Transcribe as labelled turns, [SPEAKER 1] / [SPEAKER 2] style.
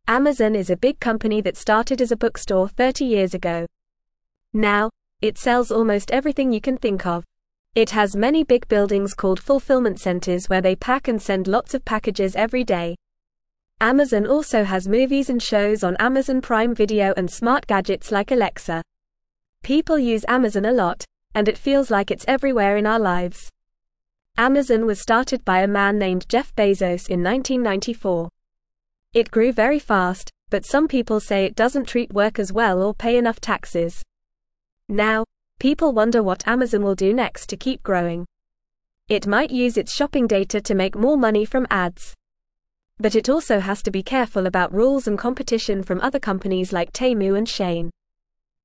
[SPEAKER 1] Amazon is a big company that started as a bookstore 30 years ago. Now, it sells almost everything you can think of. It has many big buildings called fulfillment centers where they pack and send lots of packages every day. Amazon also has movies and shows on Amazon Prime Video and smart gadgets like Alexa. People use Amazon a lot, and it feels like it's everywhere in our lives. Amazon was started by a man named Jeff Bezos in 1994. It grew very fast, but some people say it doesn't treat workers well or pay enough taxes. Now, people wonder what Amazon will do next to keep growing. It might use its shopping data to make more money from ads. But it also has to be careful about rules and competition from other companies like Temu and Shein.